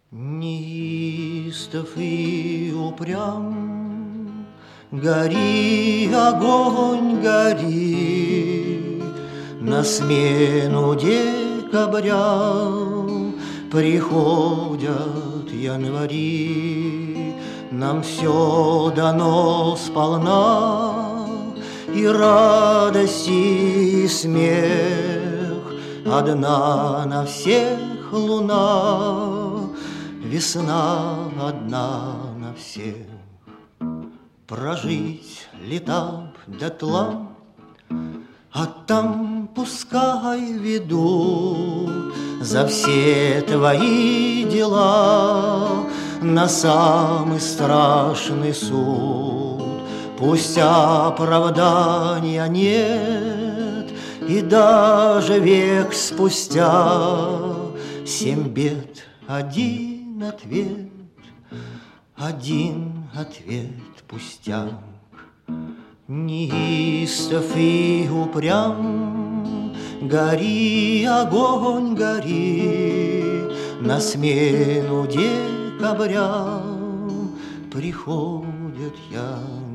Неистов и упрям, гори, огонь, гори, на смену декабря приходят январи. Нам все дано сполна, и радость, и смех, одна на всех луна, весна одна на всех. Прожить лета дотла, а там пускай ведут за все твои дела на самый страшный суд. Пусть оправдания нет, и даже век спустя 7 бед, один ответ пустяк. Неистов и упрям, гори, огонь, гори, на смену декабря приходят января.